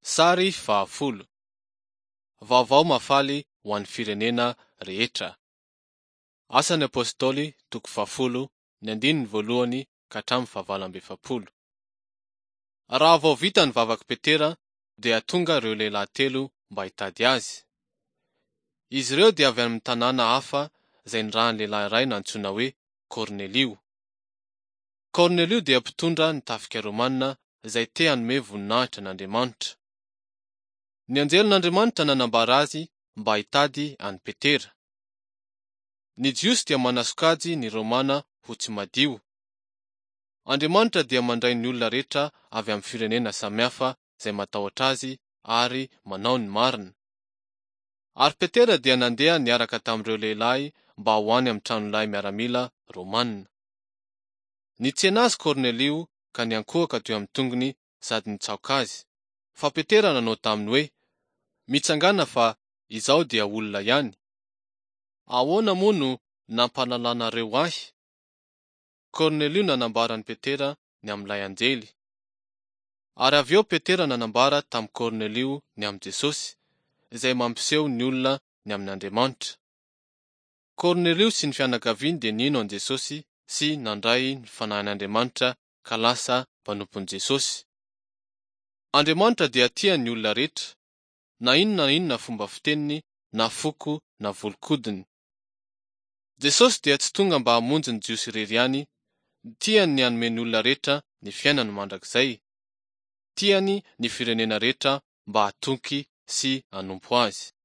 Sary 10. Vaovao mafaly ho an'ny firenena rehetra. Asan'ny Apôstôly 10:1 ka hatramin'ny 20. Raha vao vita ny vavaky Petera dia tonga ireo lehilahy 3 mba hitady azy. Izy ireo dia avy amin'ny tanàna hafa izay nirahan'ny lehilahy iray antsoina hoe Kornelio. Kornelio dia mpitondra ny tafika Romanina izay te hanome voninahitra n'Andriamanitra. Ny anjelin'Andriamanitra nanambara azy mba hitady an'i Petera. Ny Jiosy dia manasokajy ny Romana ho tsy madio. Andriamanitra dia mandray ny olona rehetra avy amin'ny firenena samihafa izay matahotra azy ary manao ny marina. Ary Petera dia nandeha niaraka tamin'ireo lehilahy mba ho any amin'ny tranon'ilay miaramila Romanina. Nitsena azy Kornelio ka niankohaka teo amin'ny tongony sady nitsaoka azy. Fa Petera nanao taminy hoe, mitsangana fa izaho dia olona ihany. Ahoana moa no nampahalalanareo ahy? Kornelio nanambara an'i Petera ny amin'ilay anjely. Ary avy eo Petera nanambara tamin'i Kornelio ny amin'i Jesosy, izay mampiseho ny olona ny amin'Andriamanitra. Kornelio sy ny fianakaviany dia nino an'i Jesosy sy nandray ny fanahin'Andriamanitra ka lasa mpanompon'i Jesosy. Andriamanitra dia tia ny olona rehetra, na inona fomba fiteniny, na foko na volon-kodiny. Jesosy dia tsy tonga mba hamonjy ny Jiosy irery ihany, tiany ny hanome ny olona rehetra ny fiainany mandrakizay. Tiany ny firenena rehetra mba hatonky sy hanompo azy.